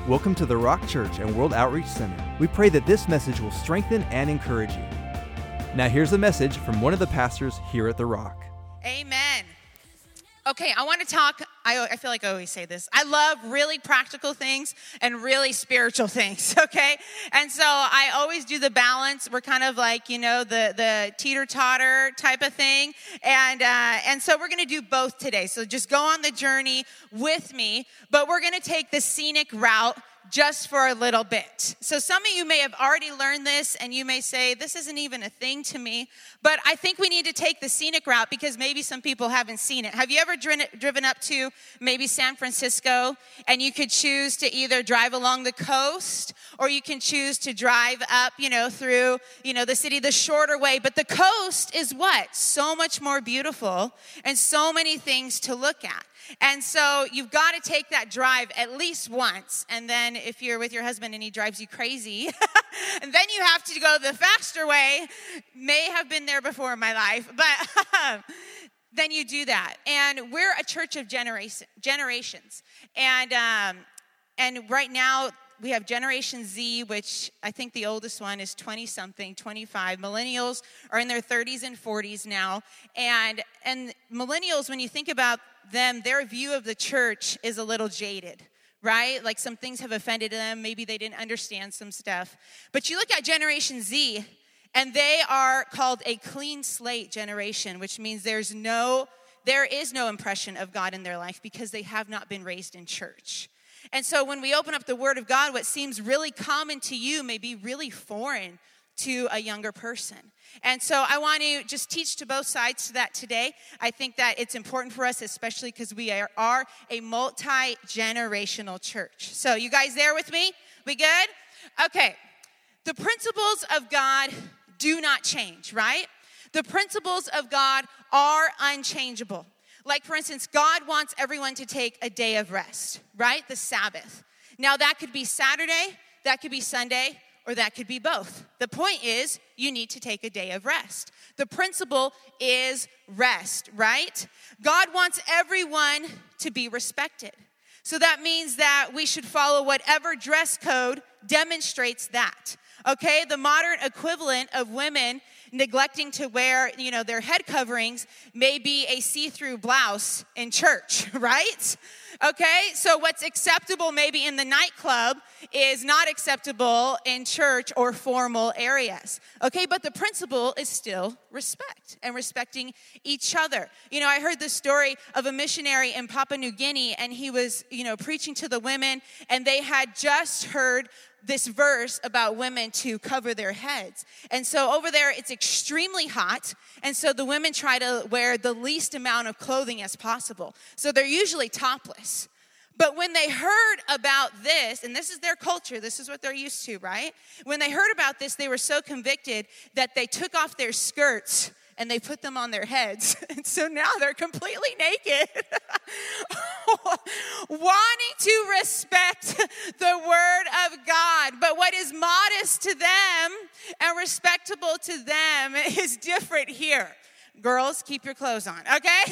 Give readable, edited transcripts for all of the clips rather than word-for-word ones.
Welcome to the Rock Church and World Outreach Center. We pray that this message will strengthen and encourage you. Now here's a message from one of the pastors here at the Rock. Amen. Okay, I want to talk, I feel like I always say this. I love really practical things and really spiritual things, okay? And so I always do the balance. We're kind of like, you know, the teeter-totter type of thing. And so we're going to do both today. So just go on the journey with me, but we're going to take the scenic route just for a little bit. So some of you may have already learned this, and you may say, this isn't even a thing to me. But I think we need to take the scenic route because maybe some people haven't seen it. Have you ever driven up to maybe San Francisco, and you could choose to either drive along the coast, or you can choose to drive up, through, the city the shorter way. But the coast is what? So much more beautiful and so many things to look at. And so you've got to take that drive at least once. And then if you're with your husband and he drives you crazy, and then you have to go the faster way. May have been there before in my life, but then you do that. And we're a church of generations. And right now we have Generation Z, which I think the oldest one is 20-something, 25. Millennials are in their 30s and 40s now. And millennials, when you think about them, their view of the church is a little jaded, right? Like some things have offended them. Maybe they didn't understand some stuff. But you look at Generation Z, and they are called a clean slate generation, which means there is no impression of God in their life because they have not been raised in church. And so when we open up the Word of God, what seems really common to you may be really foreign to a younger person. And so I want to just teach to both sides to that today. I think that it's important for us, especially because we are a multi-generational church. So you guys there with me? We good? Okay. The principles of God do not change, right? The principles of God are unchangeable. Like, for instance, God wants everyone to take a day of rest, right? The Sabbath. Now, that could be Saturday, that could be Sunday, or that could be both. The point is, you need to take a day of rest. The principle is rest, right? God wants everyone to be respected. So that means that we should follow whatever dress code demonstrates that. Okay, the modern equivalent of women neglecting to wear, their head coverings may be a see-through blouse in church, right? Okay, so what's acceptable maybe in the nightclub is not acceptable in church or formal areas. Okay, but the principle is still respect and respecting each other. I heard the story of a missionary in Papua New Guinea, and he was, preaching to the women, and they had just heard this verse about women to cover their heads. And so over there, it's extremely hot. And so the women try to wear the least amount of clothing as possible. So they're usually topless. But when they heard about this, and this is their culture, this is what they're used to, right? When they heard about this, they were so convicted that they took off their skirts and they put them on their heads. And so now they're completely naked, wanting to respect the word of God. But what is modest to them and respectable to them is different here. Girls, keep your clothes on, okay?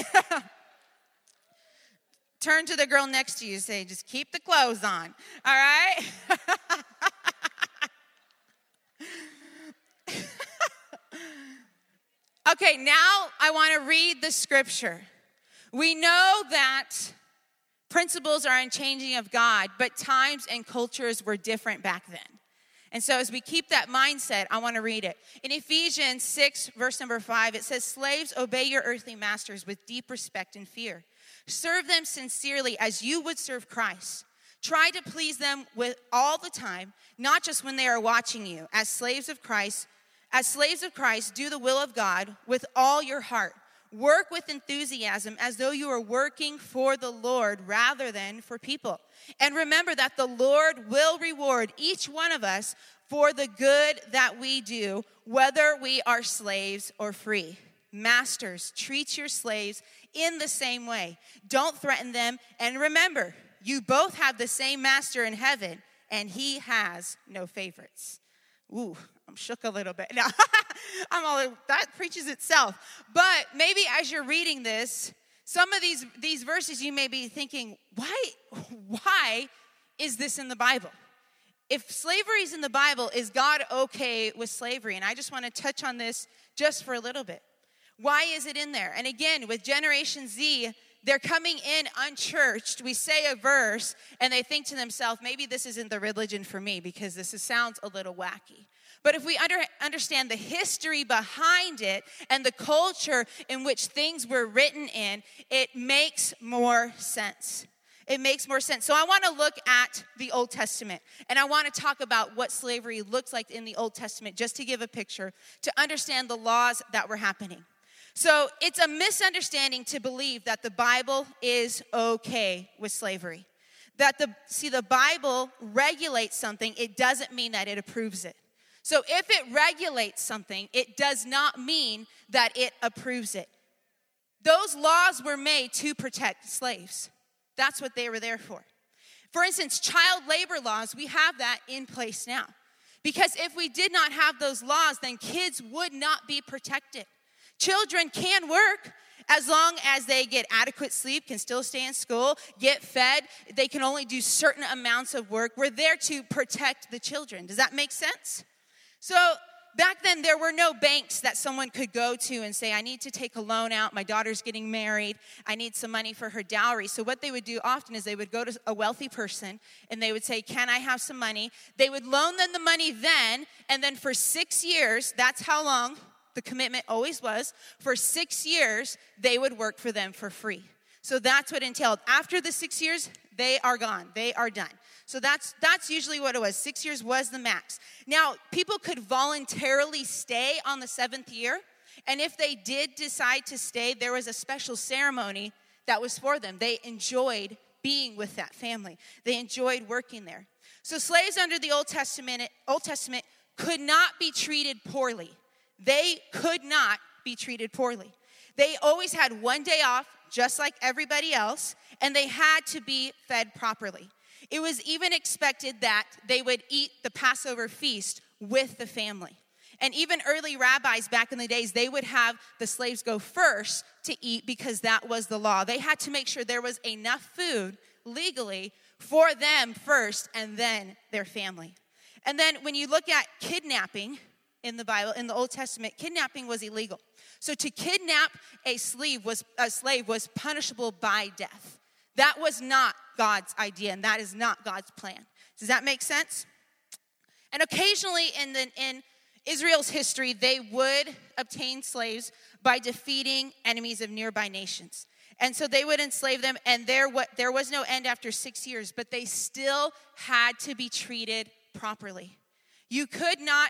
Turn to the girl next to you and say, just keep the clothes on, all right? Okay, now I want to read the scripture. We know that principles are unchanging of God, but times and cultures were different back then. And so as we keep that mindset, I want to read it. In Ephesians 6, verse number 5, it says, slaves, obey your earthly masters with deep respect and fear. Serve them sincerely as you would serve Christ. Try to please them with all the time, not just when they are watching you. As slaves of Christ, do the will of God with all your heart. Work with enthusiasm as though you are working for the Lord rather than for people. And remember that the Lord will reward each one of us for the good that we do, whether we are slaves or free. Masters, treat your slaves in the same way. Don't threaten them. And remember, you both have the same master in heaven, and he has no favorites. Ooh, I'm shook a little bit. No, that preaches itself. But maybe as you're reading this, some of these verses you may be thinking, why is this in the Bible? If slavery is in the Bible, is God okay with slavery? And I just want to touch on this just for a little bit. Why is it in there? And again, with Generation Z, they're coming in unchurched. We say a verse, and they think to themselves, maybe this isn't the religion for me because sounds a little wacky. But if we understand the history behind it and the culture in which things were written in, it makes more sense. It makes more sense. So I want to look at the Old Testament, and I want to talk about what slavery looks like in the Old Testament, just to give a picture, to understand the laws that were happening. So it's a misunderstanding to believe that the Bible is okay with slavery. That the Bible regulates something, it doesn't mean that it approves it. So if it regulates something, it does not mean that it approves it. Those laws were made to protect slaves. That's what they were there for. For instance, child labor laws, we have that in place now. Because if we did not have those laws, then kids would not be protected. Children can work as long as they get adequate sleep, can still stay in school, get fed. They can only do certain amounts of work. We're there to protect the children. Does that make sense? So back then, there were no banks that someone could go to and say, I need to take a loan out. My daughter's getting married. I need some money for her dowry. So what they would do often is they would go to a wealthy person and they would say, can I have some money? They would loan them the money then, and then for 6 years, that's how long the commitment always was. For 6 years, they would work for them for free. So that's what entailed. After the 6 years, they are gone. They are done. So that's usually what it was. 6 years was the max. Now, people could voluntarily stay on the 7th year. And if they did decide to stay, there was a special ceremony that was for them. They enjoyed being with that family. They enjoyed working there. So slaves under the Old Testament could not be treated poorly. They could not be treated poorly. They always had one day off, just like everybody else, and they had to be fed properly. It was even expected that they would eat the Passover feast with the family. And even early rabbis back in the days, they would have the slaves go first to eat because that was the law. They had to make sure there was enough food legally for them first and then their family. And then when you look at kidnapping in the Bible, in the Old Testament, kidnapping was illegal. So to kidnap a slave was punishable by death. That was not God's idea, and that is not God's plan. Does that make sense? And occasionally in Israel's history, they would obtain slaves by defeating enemies of nearby nations. And so they would enslave them, and there was no end after 6 years, but they still had to be treated properly. You could not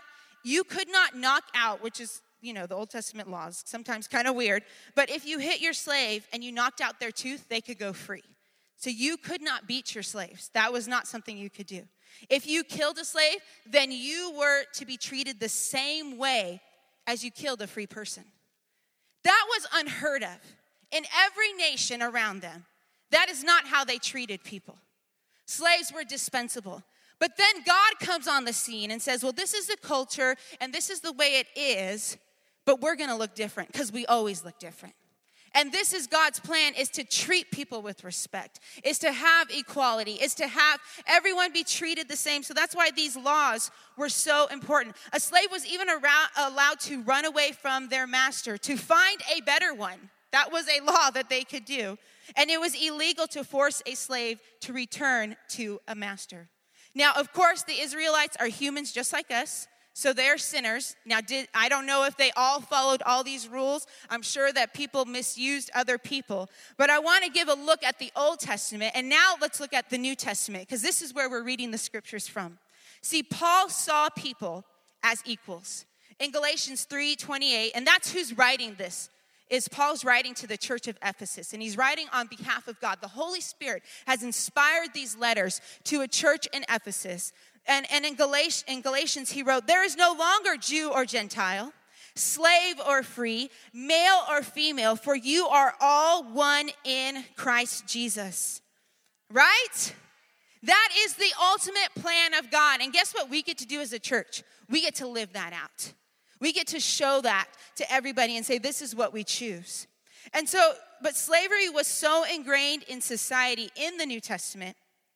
knock out, which is, the Old Testament laws, sometimes kind of weird, but if you hit your slave and you knocked out their tooth, they could go free. So you could not beat your slaves. That was not something you could do. If you killed a slave, then you were to be treated the same way as you killed a free person. That was unheard of in every nation around them. That is not how they treated people. Slaves were dispensable. But then God comes on the scene and says, well, this is the culture and this is the way it is, but we're going to look different because we always look different. And this is God's plan, is to treat people with respect, is to have equality, is to have everyone be treated the same. So that's why these laws were so important. A slave was even allowed to run away from their master, to find a better one. That was a law that they could do. And it was illegal to force a slave to return to a master. Now, of course, the Israelites are humans just like us. So they're sinners. Now, I don't know if they all followed all these rules. I'm sure that people misused other people. But I want to give a look at the Old Testament. And now let's look at the New Testament, because this is where we're reading the scriptures from. See, Paul saw people as equals. In Galatians 3:28, and that's who's writing this, is Paul's writing to the church of Ephesus. And he's writing on behalf of God. The Holy Spirit has inspired these letters to a church in Ephesus. And in Galatians, he wrote, there is no longer Jew or Gentile, slave or free, male or female, for you are all one in Christ Jesus. Right? That is the ultimate plan of God. And guess what we get to do as a church? We get to live that out. We get to show that to everybody and say, this is what we choose. But slavery was so ingrained in society in the New Testament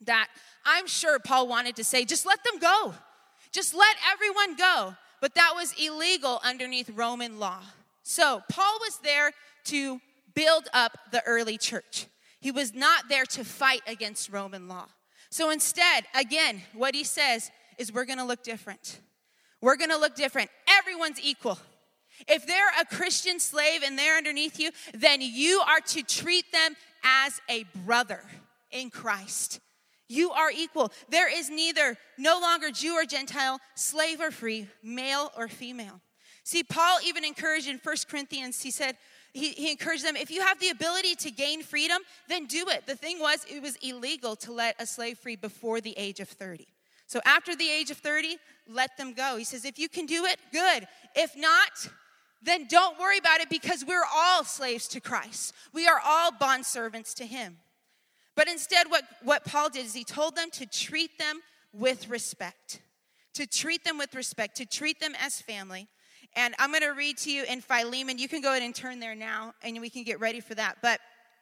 that I'm sure Paul wanted to say, just let them go. Just let everyone go. But that was illegal underneath Roman law. So Paul was there to build up the early church. He was not there to fight against Roman law. So instead, again, what he says is we're going to look different. We're going to look different. Everyone's equal. If they're a Christian slave and they're underneath you, then you are to treat them as a brother in Christ. You are equal. There is no longer Jew or Gentile, slave or free, male or female. See, Paul even encouraged in 1 Corinthians, he said, he encouraged them, if you have the ability to gain freedom, then do it. The thing was, it was illegal to let a slave free before the age of 30. So after the age of 30, let them go. He says, if you can do it, good. If not, then don't worry about it because we're all slaves to Christ. We are all bondservants to him. But instead, what Paul did is he told them to treat them with respect. To treat them with respect, to treat them as family. And I'm going to read to you in Philemon. You can go ahead and turn there now, and we can get ready for that. But,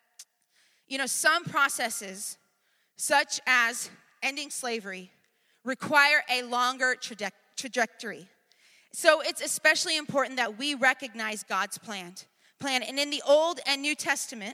some processes, such as ending slavery, require a longer trajectory. So it's especially important that we recognize God's plan. And in the Old and New Testament,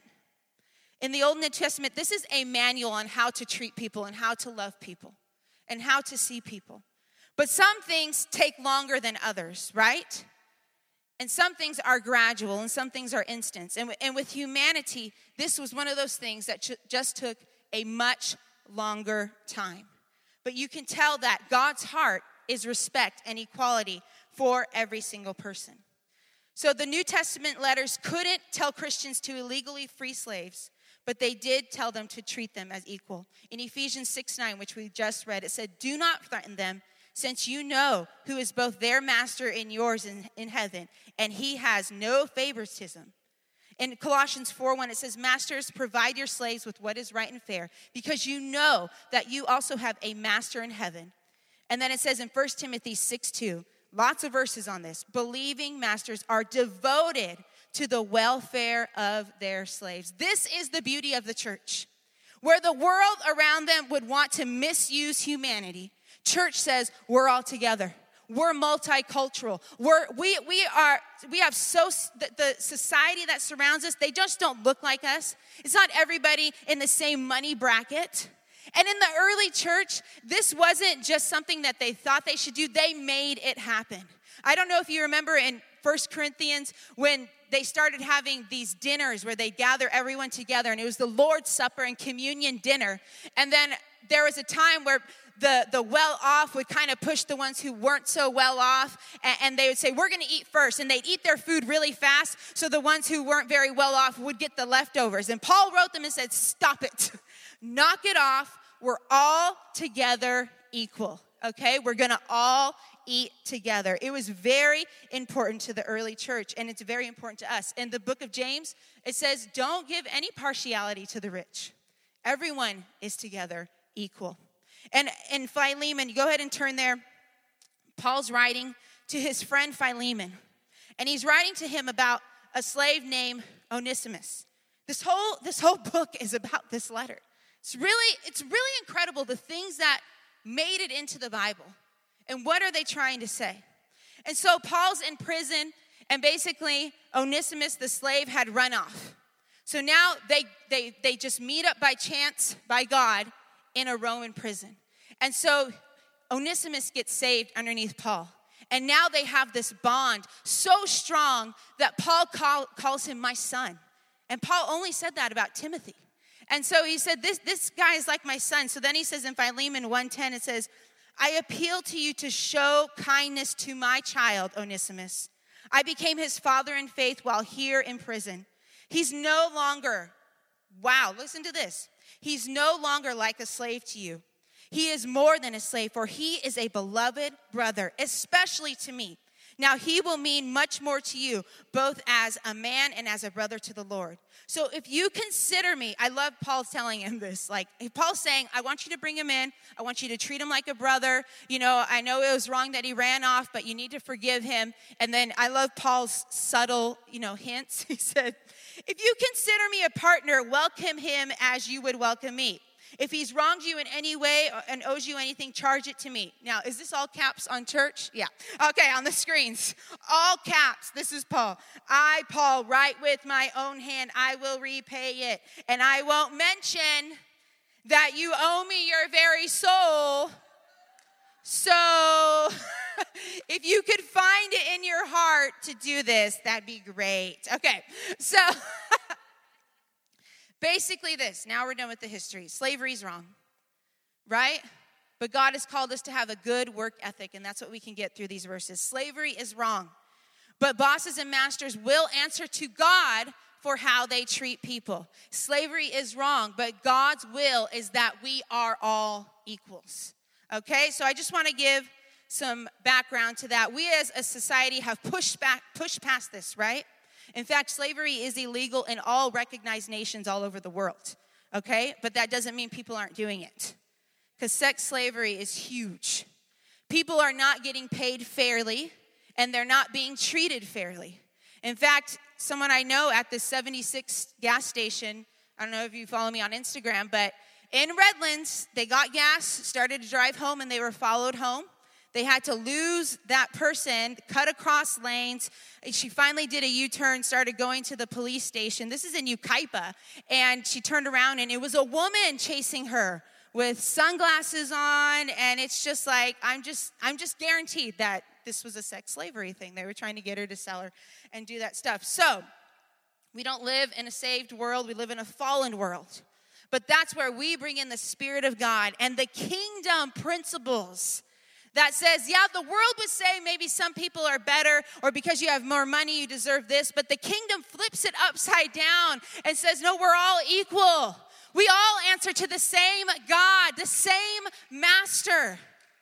this is a manual on how to treat people and how to love people and how to see people. But some things take longer than others, right? And some things are gradual and some things are instant. And with humanity, this was one of those things that just took a much longer time. But you can tell that God's heart is respect and equality for every single person. So the New Testament letters couldn't tell Christians to illegally free slaves, but they did tell them to treat them as equal. In Ephesians 6:9, which we just read, it said, do not threaten them, since you know who is both their master and yours in heaven, and he has no favoritism. In Colossians 4:1, it says, masters, provide your slaves with what is right and fair, because you know that you also have a master in heaven. And then it says in 1 Timothy 6:2, lots of verses on this, believing masters are devoted to the welfare of their slaves. This is the beauty of the church. Where the world around them would want to misuse humanity, church says we're all together. We're multicultural. The society that surrounds us, they just don't look like us. It's not everybody in the same money bracket. And in the early church, this wasn't just something that they thought they should do. They made it happen. I don't know if you remember in 1 Corinthians when they started having these dinners where they gather everyone together, and it was the Lord's Supper and communion dinner. And then there was a time where the well-off would kind of push the ones who weren't so well-off, and they would say, we're going to eat first. And they'd eat their food really fast, so the ones who weren't very well-off would get the leftovers. And Paul wrote them and said, stop it. Knock it off. We're all together equal, okay? We're going to all eat together. It was very important to the early church, and it's very important to us. In the book of James, it says, don't give any partiality to the rich. Everyone is together equal. And in Philemon, you go ahead and turn there. Paul's writing to his friend Philemon, and he's writing to him about a slave named Onesimus. This whole book is about this letter. It's really incredible the things that made it into the Bible. And what are they trying to say? And so Paul's in prison, and basically Onesimus, the slave, had run off. So now they just meet up by chance, by God, in a Roman prison. And so Onesimus gets saved underneath Paul. And now they have this bond so strong that Paul calls him my son. And Paul only said that about Timothy. And so he said, this guy is like my son. So then he says in Philemon 1:10, it says, I appeal to you to show kindness to my child, Onesimus. I became his father in faith while here in prison. He's no longer, wow, listen to this. He's no longer like a slave to you. He is more than a slave, for he is a beloved brother, especially to me. Now he will mean much more to you, both as a man and as a brother to the Lord. So if you consider me, I love Paul telling him this. Like, Paul's saying, I want you to bring him in. I want you to treat him like a brother. You know, I know it was wrong that he ran off, but you need to forgive him. And then I love Paul's subtle, hints. He said, if you consider me a partner, welcome him as you would welcome me. If he's wronged you in any way and owes you anything, charge it to me. Now, is this all caps on church? Yeah. Okay, on the screens. All caps. This is Paul. I, Paul, write with my own hand. I will repay it. And I won't mention that you owe me your very soul. So if you could find it in your heart to do this, that'd be great. Okay, so basically this. Now we're done with the history. Slavery's wrong, right? But God has called us to have a good work ethic, and that's what we can get through these verses. Slavery is wrong, but bosses and masters will answer to God for how they treat people. Slavery is wrong, but God's will is that we are all equals. Okay, so I just want to give some background to that. We as a society have pushed past this, right? In fact, slavery is illegal in all recognized nations all over the world, okay? But that doesn't mean people aren't doing it, because sex slavery is huge. People are not getting paid fairly, and they're not being treated fairly. In fact, someone I know at the 76 gas station, I don't know if you follow me on Instagram, but in Redlands, they got gas, started to drive home, and they were followed home. They had to lose that person, cut across lanes. She finally did a U-turn, started going to the police station. This is in Yucaipa. And she turned around, and it was a woman chasing her with sunglasses on. And it's just like, I'm just guaranteed that this was a sex slavery thing. They were trying to get her to sell her and do that stuff. So we don't live in a saved world. We live in a fallen world. But that's where we bring in the Spirit of God and the kingdom principles that says, yeah, the world would say maybe some people are better, or because you have more money, you deserve this. But the kingdom flips it upside down and says, no, we're all equal. We all answer to the same God, the same master.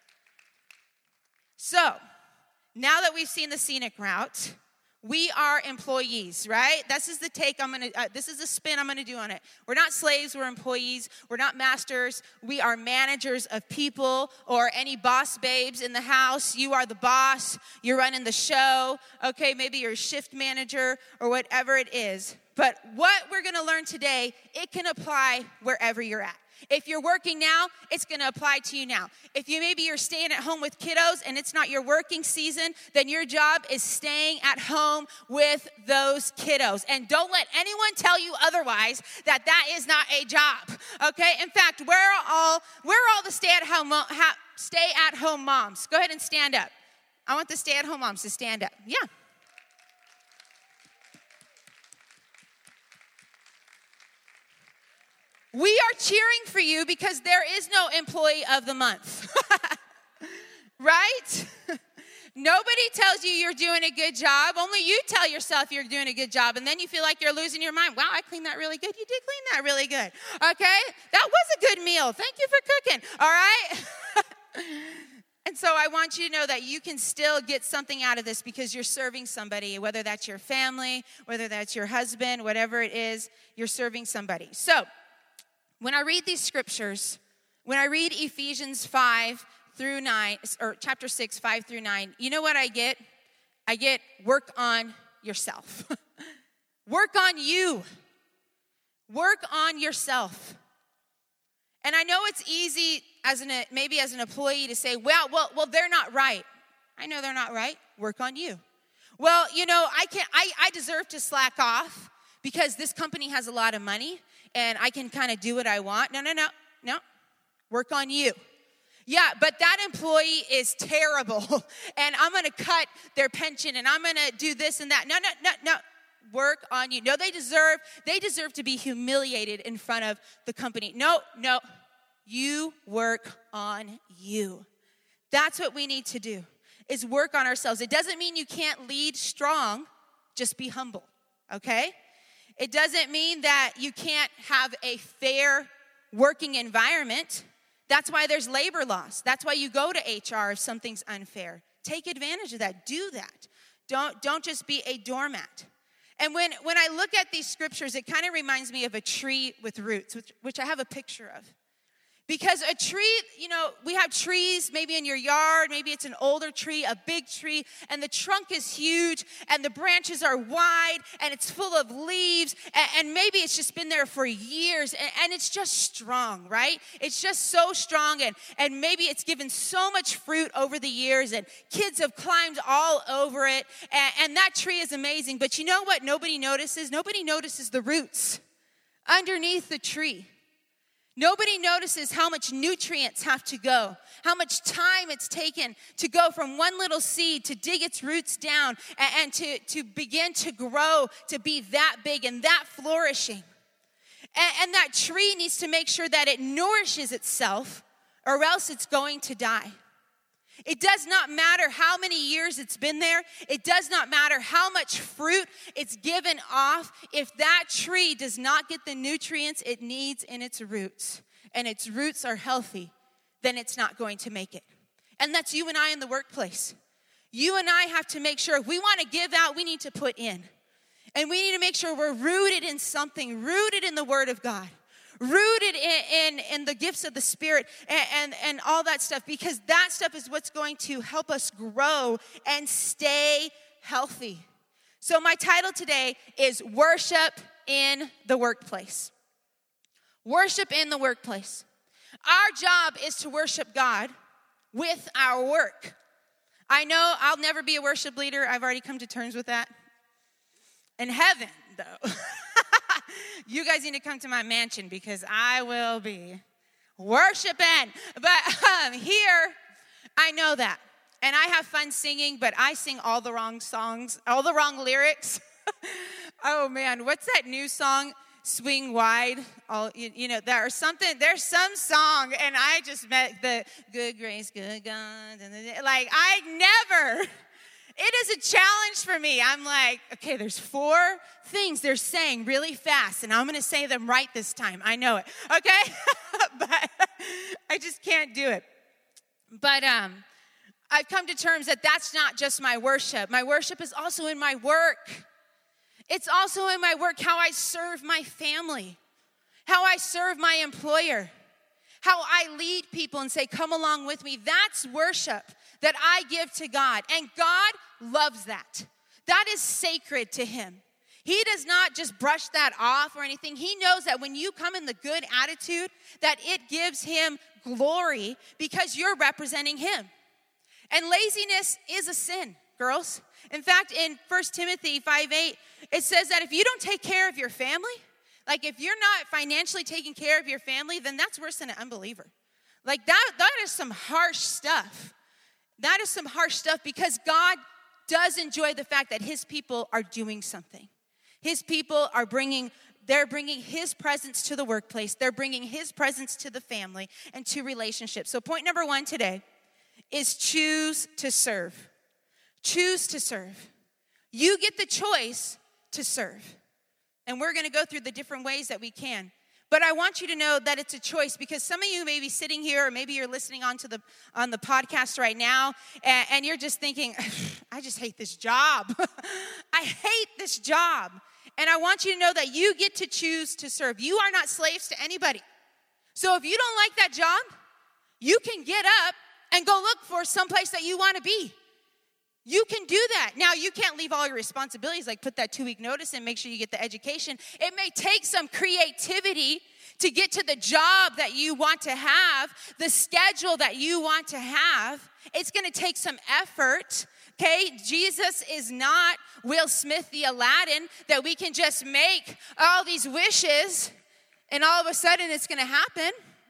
So now that we've seen the scenic route, we are employees, right? This is the take this is the spin I'm gonna do on it. We're not slaves, we're employees. We're not masters. We are managers of people, or any boss babes in the house. You are the boss, you're running the show. Okay, maybe you're a shift manager or whatever it is. But what we're gonna learn today, it can apply wherever you're at. If you're working now, it's going to apply to you now. If you're staying at home with kiddos and it's not your working season, then your job is staying at home with those kiddos. And don't let anyone tell you otherwise that is not a job. Okay? In fact, where are all the stay-at-home moms? Go ahead and stand up. I want the stay-at-home moms to stand up. Yeah. We are cheering for you because there is no employee of the month, right? Nobody tells you you're doing a good job. Only you tell yourself you're doing a good job, and then you feel like you're losing your mind. Wow, I cleaned that really good. You did clean that really good. Okay? That was a good meal. Thank you for cooking. All right? And so I want you to know that you can still get something out of this because you're serving somebody, whether that's your family, whether that's your husband, whatever it is, you're serving somebody. So when I read these scriptures, when I read Ephesians 5 through 9, or chapter 6, 5 through 9, you know what I get? I get work on yourself. Work on you. Work on yourself. And I know it's easy maybe as an employee to say, well, they're not right. I know they're not right. Work on you. Well, I deserve to slack off because this company has a lot of money and I can kind of do what I want. No. Work on you. Yeah, but that employee is terrible, and I'm going to cut their pension, and I'm going to do this and that. No. Work on you. No, they deserve to be humiliated in front of the company. No. You work on you. That's what we need to do, is work on ourselves. It doesn't mean you can't lead strong. Just be humble, okay? It doesn't mean that you can't have a fair working environment. That's why there's labor laws. That's why you go to HR if something's unfair. Take advantage of that. Do that. Don't just be a doormat. And when I look at these scriptures, it kind of reminds me of a tree with roots, which I have a picture of. Because a tree, we have trees maybe in your yard, maybe it's an older tree, a big tree, and the trunk is huge, and the branches are wide, and it's full of leaves, and maybe it's just been there for years, and it's just strong, right? It's just so strong, and maybe it's given so much fruit over the years, and kids have climbed all over it, and that tree is amazing. But you know what nobody notices? Nobody notices the roots underneath the tree. Nobody notices how much nutrients have to go, how much time it's taken to go from one little seed to dig its roots down and to begin to grow, to be that big and that flourishing. And that tree needs to make sure that it nourishes itself, or else it's going to die. It does not matter how many years it's been there. It does not matter how much fruit it's given off. If that tree does not get the nutrients it needs in its roots, and its roots are healthy, then it's not going to make it. And that's you and I in the workplace. You and I have to make sure if we want to give out, we need to put in. And we need to make sure we're rooted in something, rooted in the Word of God. Rooted in the gifts of the Spirit and all that stuff, because that stuff is what's going to help us grow and stay healthy. So my title today is Worship in the Workplace. Worship in the workplace. Our job is to worship God with our work. I know I'll never be a worship leader. I've already come to terms with that. In heaven, though. You guys need to come to my mansion because I will be worshiping. But here, I know that. And I have fun singing, but I sing all the wrong songs, all the wrong lyrics. Oh, man, what's that new song? Swing Wide. There's some song, and I just met the good grace, good God. Like, I never... It is a challenge for me. I'm like, okay, there's 4 things they're saying really fast, and I'm going to say them right this time. I know it, okay? But I just can't do it. But I've come to terms that that's not just my worship. My worship is also in my work. It's also in my work how I serve my family, how I serve my employer, how I lead people and say, come along with me. That's worship that I give to God. And God loves that. That is sacred to him. He does not just brush that off or anything. He knows that when you come in the good attitude, that it gives him glory because you're representing him. And laziness is a sin, girls. In fact, in 1 Timothy 5:8, it says that if you don't take care of your family, like if you're not financially taking care of your family, then that's worse than an unbeliever. Like that is some harsh stuff. That is some harsh stuff because God does enjoy the fact that his people are doing something. His people are bringing his presence to the workplace. They're bringing his presence to the family and to relationships. So point number 1 today is choose to serve. Choose to serve. You get the choice to serve. And we're going to go through the different ways that we can. But I want you to know that it's a choice because some of you may be sitting here or maybe you're listening on the podcast right now and you're just thinking, I just hate this job. I hate this job. And I want you to know that you get to choose to serve. You are not slaves to anybody. So if you don't like that job, you can get up and go look for someplace that you want to be. You can do that. Now, you can't leave all your responsibilities, like put that 2-week notice and make sure you get the education. It may take some creativity to get to the job that you want to have, the schedule that you want to have. It's going to take some effort, okay? Jesus is not Will Smith the Aladdin that we can just make all these wishes and all of a sudden it's going to happen,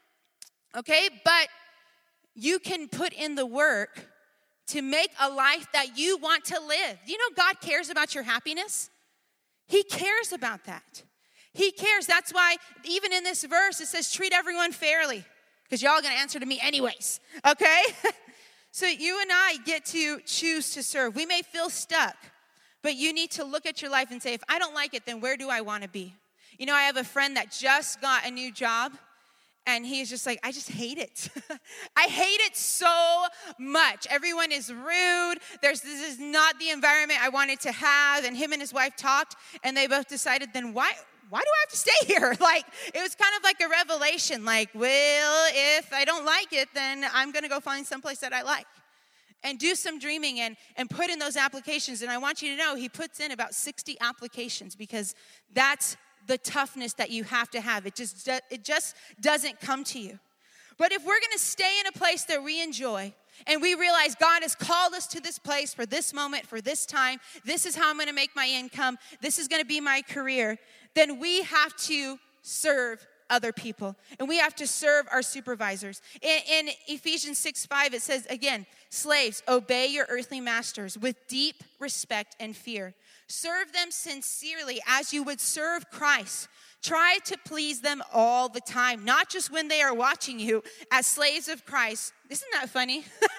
okay? But you can put in the work to make a life that you want to live. You know God cares about your happiness? He cares about that. He cares. That's why even in this verse it says treat everyone fairly because y'all are going to answer to me anyways, okay? So you and I get to choose to serve. We may feel stuck, but you need to look at your life and say, if I don't like it, then where do I want to be? You know, I have a friend that just got a new job. And he's just like, I just hate it. I hate it so much. Everyone is rude. This is not the environment I wanted to have. And him and his wife talked, and they both decided, then why why do I have to stay here? Like, it was kind of like a revelation. Like, well, if I don't like it, then I'm going to go find someplace that I like. And do some dreaming and put in those applications. And I want you to know he puts in about 60 applications because that's the toughness that you have to have. It just doesn't come to you. But if we're going to stay in a place that we enjoy and we realize God has called us to this place for this moment, for this time, this is how I'm going to make my income, this is going to be my career, then we have to serve other people. And we have to serve our supervisors. In Ephesians 6:5, it says, again, slaves, obey your earthly masters with deep respect and fear. Serve them sincerely as you would serve Christ. Try to please them all the time, not just when they are watching you as slaves of Christ. Isn't that funny?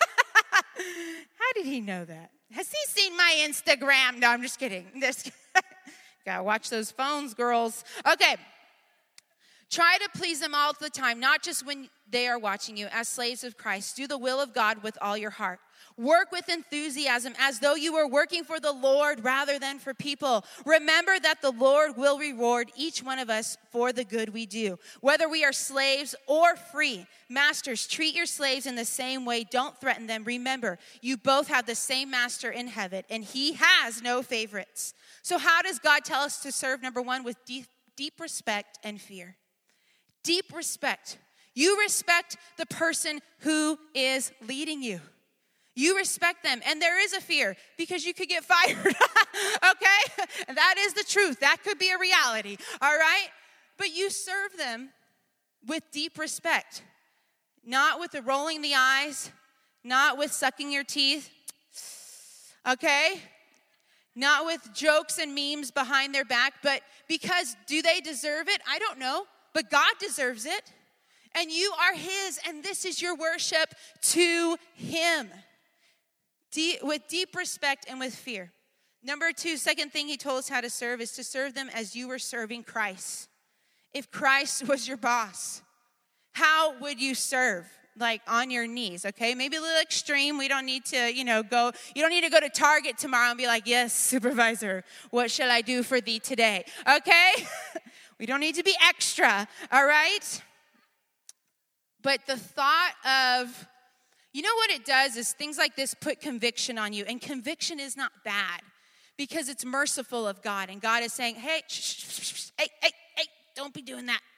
How did he know that? Has he seen my Instagram? No, I'm just kidding. Gotta watch those phones, girls. Okay. Try to please them all the time, not just when they are watching you as slaves of Christ. Do the will of God with all your heart. Work with enthusiasm as though you were working for the Lord rather than for people. Remember that the Lord will reward each one of us for the good we do, whether we are slaves or free. Masters, treat your slaves in the same way. Don't threaten them. Remember, you both have the same master in heaven, and he has no favorites. So how does God tell us to serve? Number one, with deep respect and fear. Deep respect. You respect the person who is leading you. You respect them. And there is a fear because you could get fired. Okay? That is the truth. That could be a reality. All right? But you serve them with deep respect. Not with the rolling the eyes. Not with sucking your teeth. Okay? Not with jokes and memes behind their back. But because do they deserve it? I don't know. But God deserves it, and you are his, and this is your worship to him. With deep respect and with fear. Number two, second thing he told us how to serve is to serve them as you were serving Christ. If Christ was your boss, how would you serve? Like on your knees, okay? Maybe a little extreme. We don't need to, you don't need to go to Target tomorrow and be like, yes, supervisor, what shall I do for thee today? Okay? We don't need to be extra, all right? But the thought of, you know what it does is things like this put conviction on you. And conviction is not bad because it's merciful of God. And God is saying, hey, hey, don't be doing that.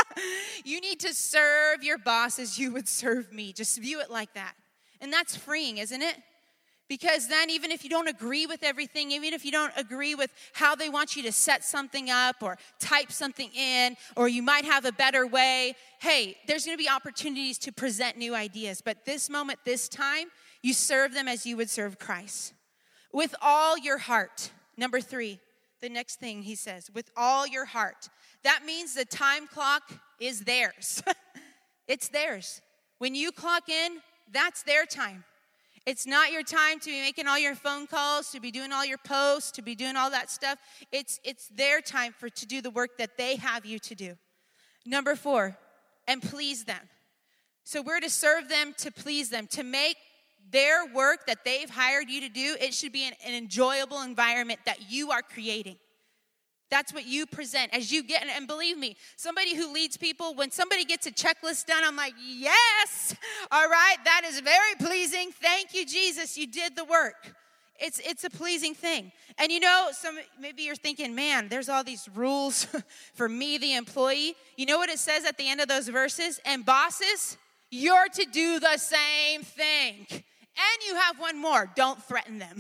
You need to serve your boss as you would serve me. Just view it like that. And that's freeing, isn't it? Because then even if you don't agree with everything, even if you don't agree with how they want you to set something up or type something in, or you might have a better way, hey, there's going to be opportunities to present new ideas. But this moment, this time, you serve them as you would serve Christ. With all your heart. Number three, the next thing he says, with all your heart. That means the time clock is theirs. It's theirs. When you clock in, that's their time. It's not your time to be making all your phone calls, to be doing all your posts, to be doing all that stuff. It's their time to do the work that they have you to do. Number four, and please them. So we're to serve them to please them, to make their work that they've hired you to do, it should be an enjoyable environment that you are creating. That's what you present as you get, and believe me, somebody who leads people, when somebody gets a checklist done, I'm like, yes, all right, that is very pleasing. Thank you, Jesus, you did the work. It's a pleasing thing. And maybe you're thinking, man, there's all these rules for me, the employee. You know what it says at the end of those verses? And bosses, you're to do the same thing. And you have one more, don't threaten them,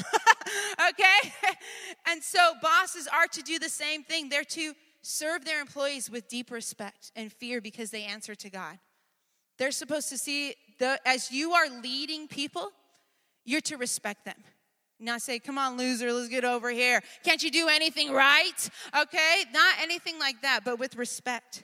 okay? And so bosses are to do the same thing. They're to serve their employees with deep respect and fear because they answer to God. They're supposed to see, as you are leading people, you're to respect them. Not say, come on, loser, let's get over here. Can't you do anything right? Okay, not anything like that, but with respect.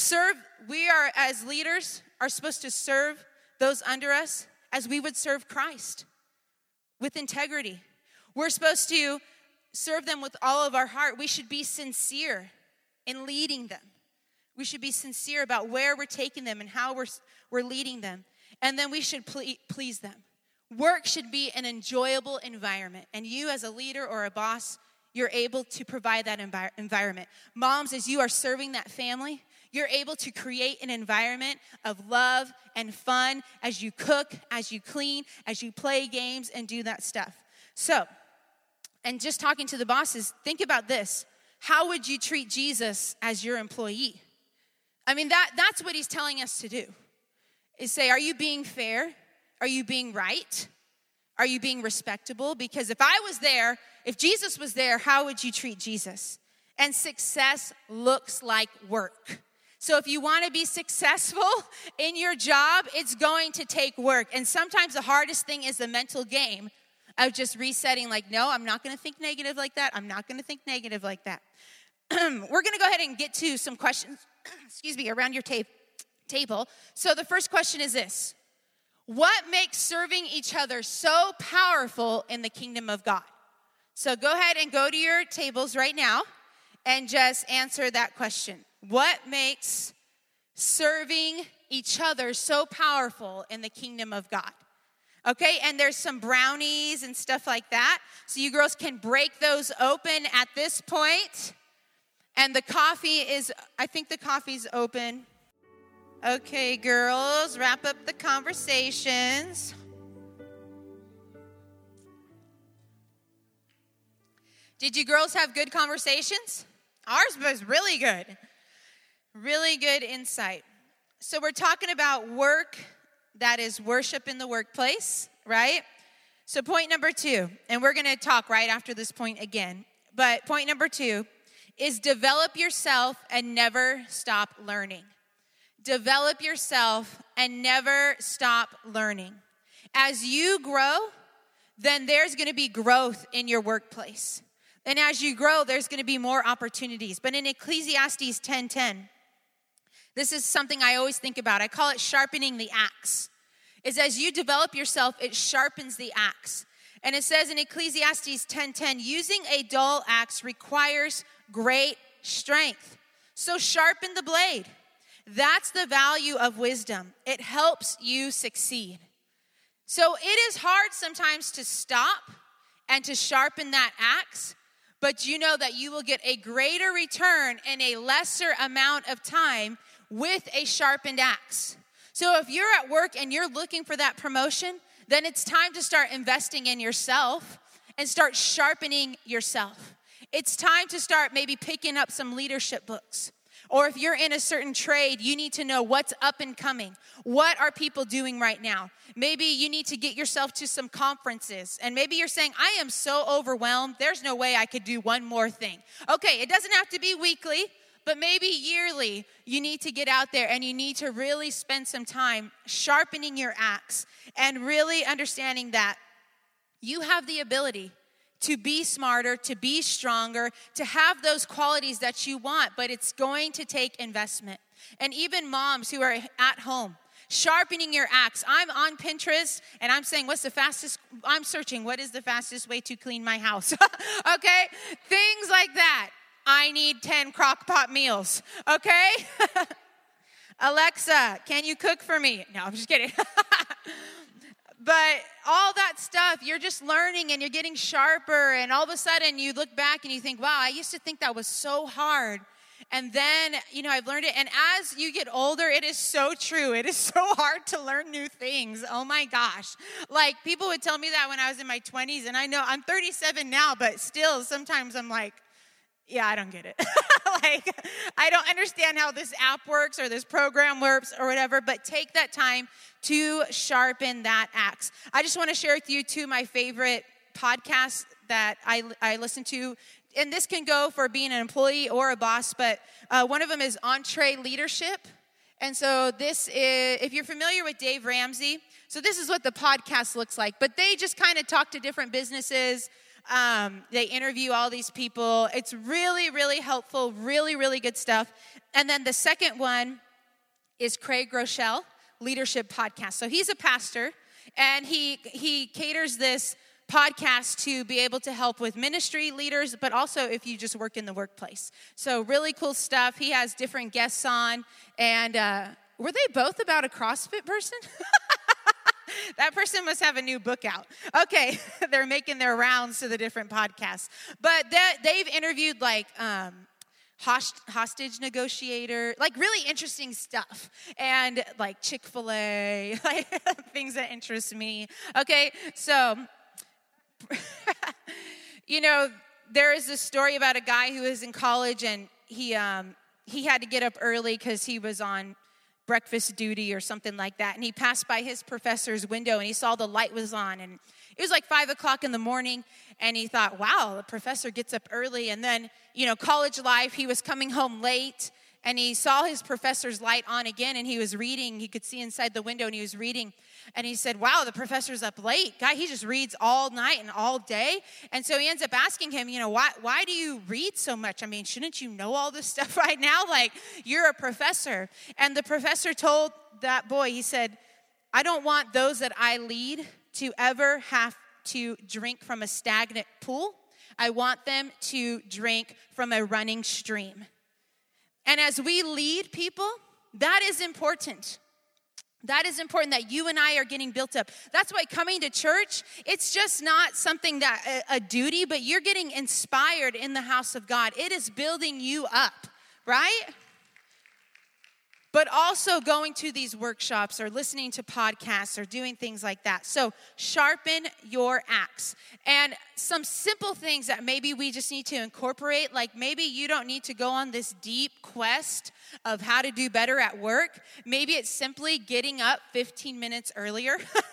We are, as leaders, are supposed to serve those under us as we would serve Christ, with integrity. We're supposed to serve them with all of our heart. We should be sincere in leading them. We should be sincere about where we're taking them and how we're leading them. And then we should please them. Work should be an enjoyable environment. And you as a leader or a boss, you're able to provide that environment. Moms, as you are serving that family, you're able to create an environment of love and fun as you cook, as you clean, as you play games and do that stuff. So, and just talking to the bosses, think about this. How would you treat Jesus as your employee? I mean, that's what he's telling us to do. Is say, are you being fair? Are you being right? Are you being respectable? Because if I was there, if Jesus was there, how would you treat Jesus? And success looks like work. So if you want to be successful in your job, it's going to take work. And sometimes the hardest thing is the mental game of just resetting, like, no, I'm not going to think negative like that. I'm not going to think negative like that. We're going to go ahead and get to some questions, around your table. So the first question is this. What makes serving each other so powerful in the kingdom of God? So go ahead and go to your tables right now and just answer that question. What makes serving each other so powerful in the kingdom of God? Okay, and there's some brownies and stuff like that. So you girls can break those open at this point. And the coffee I think the coffee's open. Okay, girls, wrap up the conversations. Did you girls have good conversations? Ours was really good. Really good insight. So we're talking about work, that is worship in the workplace, right? So point number 2, and we're going to talk right after this point again. But point number 2 is develop yourself and never stop learning. Develop yourself and never stop learning. As you grow, then there's going to be growth in your workplace. And as you grow, there's going to be more opportunities. But in Ecclesiastes 10:10, this is something I always think about. I call it sharpening the axe. It's as you develop yourself, it sharpens the axe. And it says in Ecclesiastes 10:10, using a dull axe requires great strength. So sharpen the blade. That's the value of wisdom. It helps you succeed. So it is hard sometimes to stop and to sharpen that axe, but you know that you will get a greater return in a lesser amount of time with a sharpened axe. So if you're at work and you're looking for that promotion, then it's time to start investing in yourself and start sharpening yourself. It's time to start maybe picking up some leadership books. Or if you're in a certain trade, you need to know what's up and coming. What are people doing right now? Maybe you need to get yourself to some conferences. And maybe you're saying, I am so overwhelmed, there's no way I could do one more thing. Okay, it doesn't have to be weekly, but maybe yearly, you need to get out there and you need to really spend some time sharpening your axe and really understanding that you have the ability to be smarter, to be stronger, to have those qualities that you want, but it's going to take investment. And even moms who are at home, sharpening your axe. I'm on Pinterest and I'm saying, I'm searching, what is the fastest way to clean my house? Okay? Things like that. I need 10 crock pot meals, okay? Alexa, can you cook for me? No, I'm just kidding. But all that stuff, you're just learning and you're getting sharper, and all of a sudden you look back and you think, wow, I used to think that was so hard. And then, I've learned it. And as you get older, it is so true. It is so hard to learn new things. Oh my gosh. Like, people would tell me that when I was in my 20s, and I know I'm 37 now, but still sometimes I'm like, yeah, I don't get it. Like, I don't understand how this app works or this program works or whatever, but take that time to sharpen that axe. I just want to share with you 2 of my favorite podcasts that I listen to, and this can go for being an employee or a boss, but one of them is EntreLeadership. And so this is, if you're familiar with Dave Ramsey, so this is what the podcast looks like, but they just kind of talk to different businesses. They interview all these people. It's really, really helpful, really, really good stuff. And then the second one is Craig Groeschel, Leadership Podcast. So he's a pastor, and he caters this podcast to be able to help with ministry leaders, but also if you just work in the workplace. So really cool stuff. He has different guests on, and were they both about a CrossFit person? That person must have a new book out. Okay, they're making their rounds to the different podcasts. But they've interviewed like hostage negotiator, like really interesting stuff. And like Chick-fil-A, like things that interest me. Okay, so, there is this story about a guy who was in college and he had to get up early because he was on breakfast duty or something like that. And he passed by his professor's window and he saw the light was on. And it was like 5 o'clock in the morning. And he thought, wow, the professor gets up early. And then, college life, he was coming home late. And he saw his professor's light on again. And he was reading. He could see inside the window and he was reading. And he said, wow, the professor's up late. Guy, he just reads all night and all day. And so he ends up asking him, why do you read so much? I mean, shouldn't you know all this stuff right now? Like, you're a professor. And the professor told that boy, he said, I don't want those that I lead to ever have to drink from a stagnant pool. I want them to drink from a running stream. And as we lead people, that is important. That is important that you and I are getting built up. That's why coming to church, it's just not something that a duty, but you're getting inspired in the house of God. It is building you up, right? But also going to these workshops or listening to podcasts or doing things like that. So sharpen your axe. And some simple things that maybe we just need to incorporate, like maybe you don't need to go on this deep quest of how to do better at work. Maybe it's simply getting up 15 minutes earlier.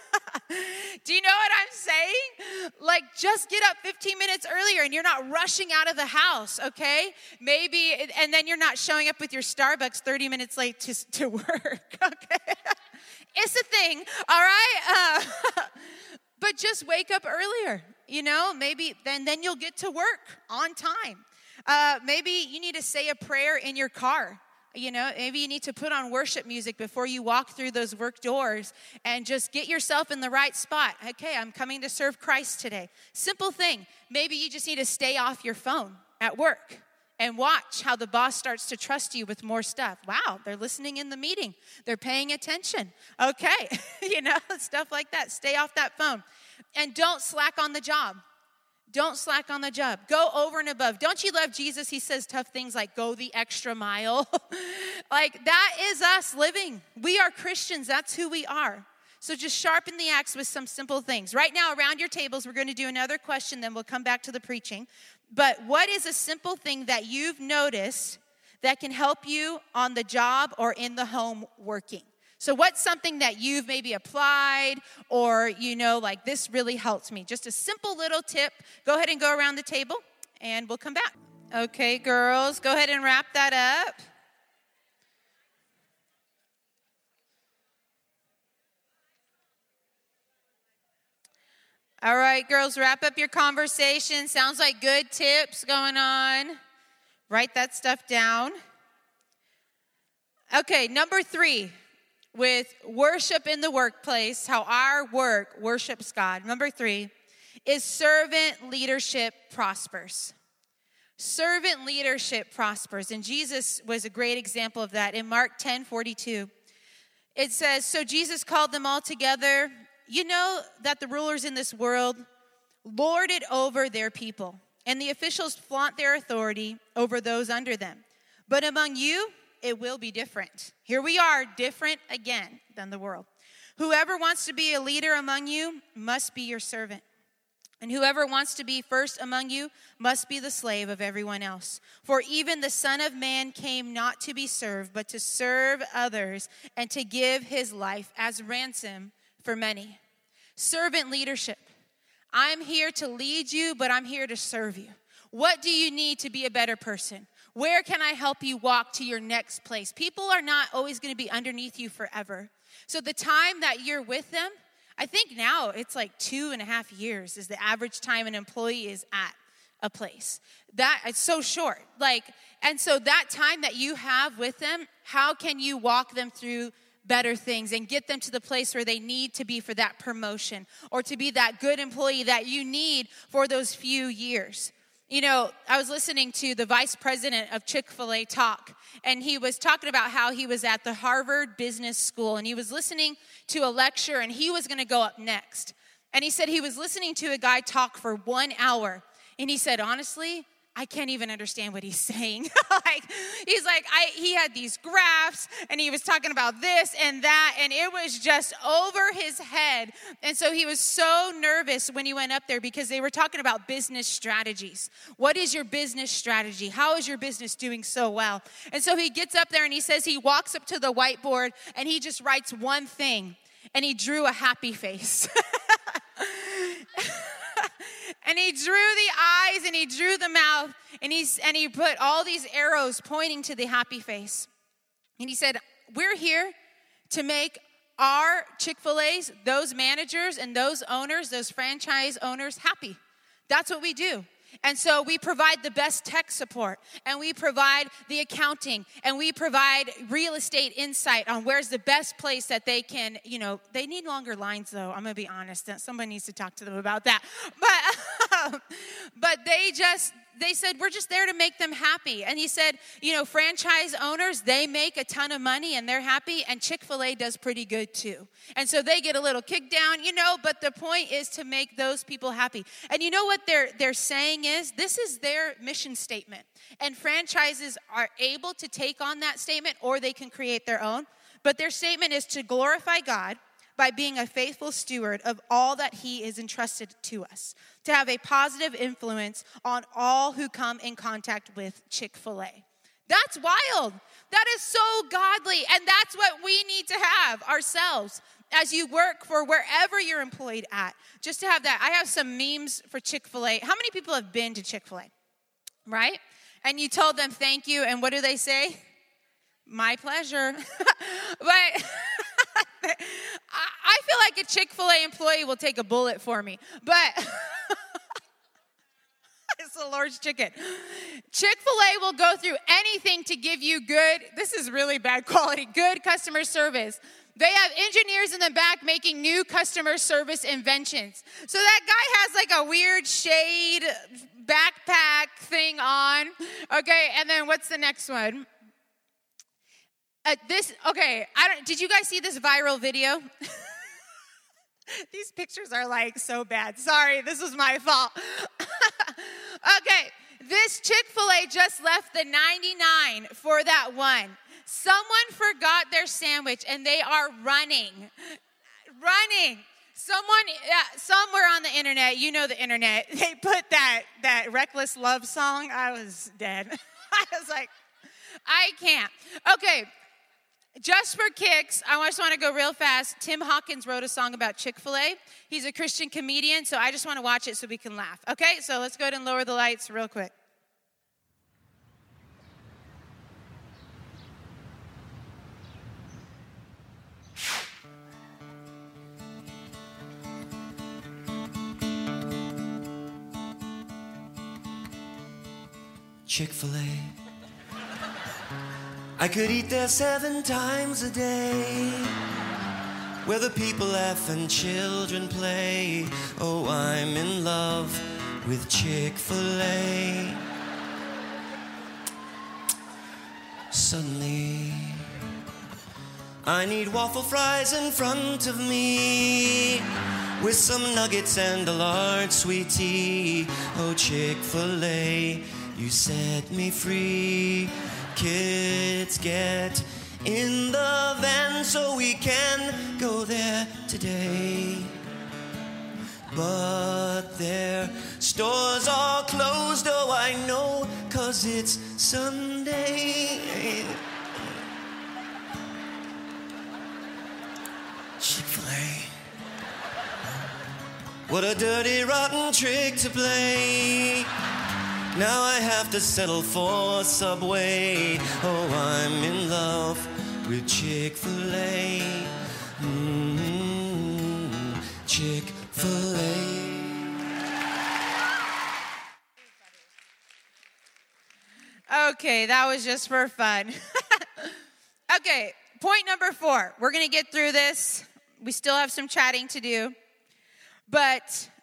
Do you know what I'm saying? Like, just get up 15 minutes earlier and you're not rushing out of the house, okay? Maybe, and then you're not showing up with your Starbucks 30 minutes late to work, okay? It's a thing, all right? But just wake up earlier, maybe then you'll get to work on time. Maybe you need to say a prayer in your car. Maybe you need to put on worship music before you walk through those work doors and just get yourself in the right spot. Okay, I'm coming to serve Christ today. Simple thing. Maybe you just need to stay off your phone at work and watch how the boss starts to trust you with more stuff. Wow, they're listening in the meeting. They're paying attention. Okay, stuff like that. Stay off that phone. And don't slack on the job. Don't slack on the job. Go over and above. Don't you love Jesus? He says tough things like go the extra mile. Like, that is us living. We are Christians. That's who we are. So just sharpen the axe with some simple things. Right now, around your tables, we're going to do another question, then we'll come back to the preaching. But what is a simple thing that you've noticed that can help you on the job or in the home working? So what's something that you've maybe applied or, like this really helps me? Just a simple little tip. Go ahead and go around the table and we'll come back. Okay, girls, go ahead and wrap that up. All right, girls, wrap up your conversation. Sounds like good tips going on. Write that stuff down. Okay, number 3. With worship in the workplace, how our work worships God. Number 3 is servant leadership prospers. Servant leadership prospers. And Jesus was a great example of that. In Mark 10:42, it says, so Jesus called them all together. You know that the rulers in this world lord it over their people, and the officials flaunt their authority over those under them. But among you, it will be different. Here we are, different again than the world. Whoever wants to be a leader among you must be your servant. And whoever wants to be first among you must be the slave of everyone else. For even the Son of Man came not to be served, but to serve others and to give his life as ransom for many. Servant leadership. I'm here to lead you, but I'm here to serve you. What do you need to be a better person? Where can I help you walk to your next place? People are not always going to be underneath you forever. So the time that you're with them, I think now it's like 2.5 years is the average time an employee is at a place. That it's so short. And so that time that you have with them, how can you walk them through better things and get them to the place where they need to be for that promotion or to be that good employee that you need for those few years? I was listening to the vice president of Chick-fil-A talk, and he was talking about how he was at the Harvard Business School, and he was listening to a lecture, and he was going to go up next. And he said he was listening to a guy talk for 1 hour, and he said, honestly, I can't even understand what he's saying. He had these graphs, and he was talking about this and that, and it was just over his head. And so he was so nervous when he went up there because they were talking about business strategies. What is your business strategy? How is your business doing so well? And so he gets up there and he says he walks up to the whiteboard and he just writes one thing, and he drew a happy face. And he drew the eyes and he drew the mouth and he put all these arrows pointing to the happy face. And he said, we're here to make our Chick-fil-A's, those managers and those owners, those franchise owners happy. That's what we do. And so we provide the best tech support, and we provide the accounting, and we provide real estate insight on where's the best place that they can, they need longer lines though. I'm going to be honest. Somebody needs to talk to them about that. But they said, we're just there to make them happy. And he said, franchise owners, they make a ton of money and they're happy, and Chick-fil-A does pretty good too. And so they get a little kick down, but the point is to make those people happy. And you know what they're saying is, this is their mission statement. And franchises are able to take on that statement, or they can create their own. But their statement is to glorify God by being a faithful steward of all that he is entrusted to us, to have a positive influence on all who come in contact with Chick-fil-A. That's wild. That is so godly, and that's what we need to have ourselves as you work for wherever you're employed at, just to have that. I have some memes for Chick-fil-A. How many people have been to Chick-fil-A, right? And you told them thank you, and what do they say? My pleasure. But I feel like a Chick-fil-A employee will take a bullet for me, but it's the Lord's chicken. Chick-fil-A will go through anything to give you this is really bad quality, good customer service. They have engineers in the back making new customer service inventions. So that guy has like a weird shade backpack thing on. Okay, and then what's the next one? Did you guys see this viral video? These pictures are like so bad. Sorry, this was my fault. Okay, this Chick-fil-A just left the 99 for that one. Someone forgot their sandwich and they are running. Somewhere on the internet, the internet, they put that Reckless Love song. I was dead. I was like, I can't. Okay. Just for kicks, I just want to go real fast. Tim Hawkins wrote a song about Chick-fil-A. He's a Christian comedian, so I just want to watch it so we can laugh. Okay, so let's go ahead and lower the lights real quick. Chick-fil-A, I could eat there 7 times a day, where the people laugh and children play. Oh, I'm in love with Chick-fil-A. Suddenly, I need waffle fries in front of me, with some nuggets and a large sweet tea. Oh, Chick-fil-A, you set me free. Kids, get in the van so we can go there today. But their stores are closed, oh I know, 'cause it's Sunday. Chick-fil-A. What a dirty, rotten trick to play. Now I have to settle for Subway. Oh, I'm in love with Chick-fil-A. Chick-fil-A. Okay, that was just for fun. Okay, point number 4. We're going to get through this. We still have some chatting to do. But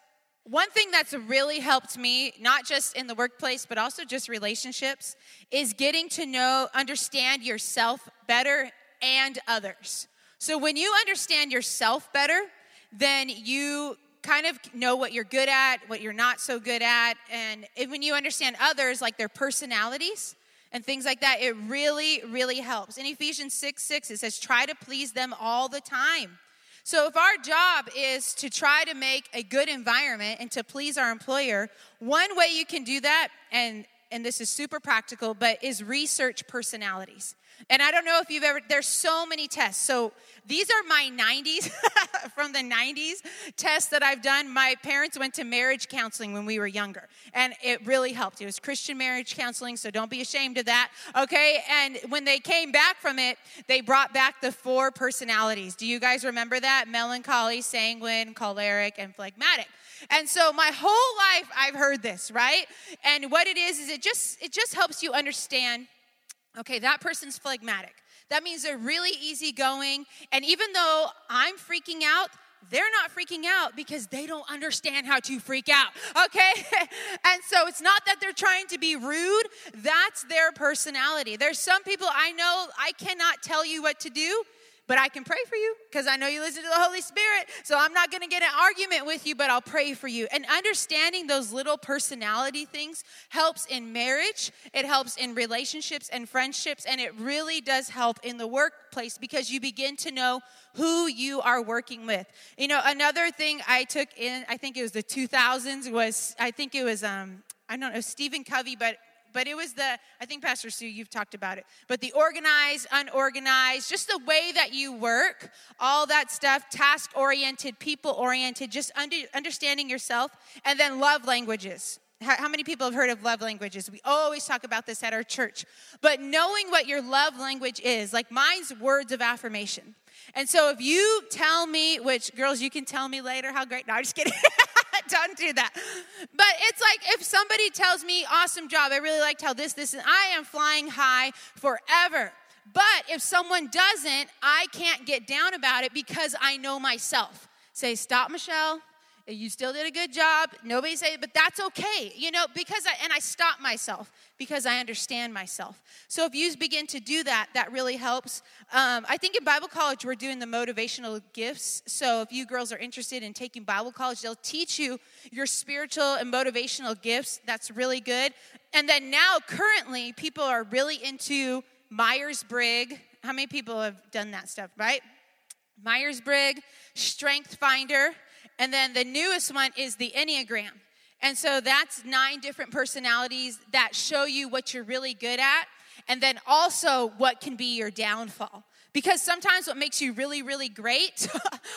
One thing that's really helped me, not just in the workplace, but also just relationships, is getting to understand yourself better and others. So when you understand yourself better, then you kind of know what you're good at, what you're not so good at. And when you understand others, like their personalities and things like that, it really, really helps. In Ephesians 6:6, it says, try to please them all the time. So if our job is to try to make a good environment and to please our employer, one way you can do that, and this is super practical, but is research personalities. And I don't know if there's so many tests. So these are my 90s, from the 90s tests that I've done. My parents went to marriage counseling when we were younger, and it really helped. It was Christian marriage counseling, so don't be ashamed of that, okay? And when they came back from it, they brought back the 4 personalities. Do you guys remember that? Melancholy, sanguine, choleric, and phlegmatic. And so my whole life I've heard this, right? And what it is it just helps you understand, okay, that person's phlegmatic. That means they're really easygoing. And even though I'm freaking out, they're not freaking out because they don't understand how to freak out, okay? And so it's not that they're trying to be rude. That's their personality. There's some people I know, I cannot tell you what to do, but I can pray for you because I know you listen to the Holy Spirit. So I'm not going to get an argument with you, but I'll pray for you. And understanding those little personality things helps in marriage. It helps in relationships and friendships. And it really does help in the workplace because you begin to know who you are working with. You know, another thing I took in, I think it was the 2000s, was, I don't know, Stephen Covey, but it was I think Pastor Sue, you've talked about it, but the organized, unorganized, just the way that you work, all that stuff, task-oriented, people-oriented, just understanding yourself, and then love languages. How many people have heard of love languages? We always talk about this at our church. But knowing what your love language is, like mine's words of affirmation. And so if you tell me, which girls, you can tell me later how great, no, I'm just kidding. Don't do that. But it's like if somebody tells me, awesome job, I really liked how this, and I am flying high forever. But if someone doesn't, I can't get down about it because I know myself. Say, stop, Michelle. You still did a good job. Nobody say, but that's okay. You know, I stop myself because I understand myself. So if you begin to do that, that really helps. I think in Bible college, we're doing the motivational gifts. So if you girls are interested in taking Bible college, they'll teach you your spiritual and motivational gifts. That's really good. And then now currently people are really into Myers-Briggs. How many people have done that stuff, right? Myers-Briggs, Strength Finder. And then the newest one is the Enneagram. And so that's 9 different personalities that show you what you're really good at, and then also what can be your downfall. Because sometimes what makes you really, really great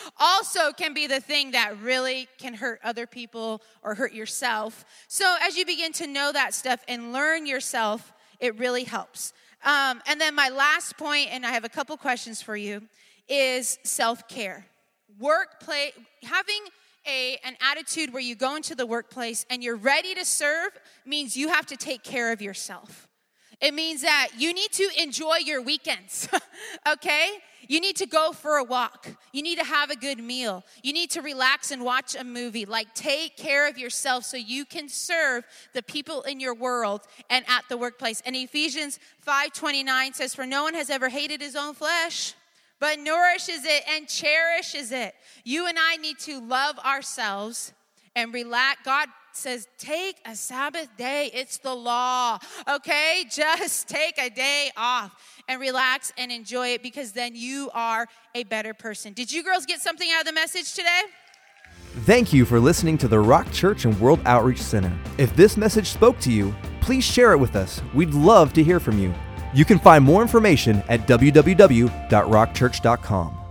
also can be the thing that really can hurt other people or hurt yourself. So as you begin to know that stuff and learn yourself, it really helps. And then my last point, and I have a couple questions for you, is self-care. Having an attitude where you go into the workplace and you're ready to serve means you have to take care of yourself. It means that you need to enjoy your weekends, okay? You need to go for a walk. You need to have a good meal. You need to relax and watch a movie. Like, take care of yourself so you can serve the people in your world and at the workplace. And Ephesians 5:29 says, for no one has ever hated his own flesh, but nourishes it and cherishes it. You and I need to love ourselves and relax. God says, take a Sabbath day. It's the law, okay? Just take a day off and relax and enjoy it because then you are a better person. Did you girls get something out of the message today? Thank you for listening to the Rock Church and World Outreach Center. If this message spoke to you, please share it with us. We'd love to hear from you. You can find more information at www.rockchurch.com.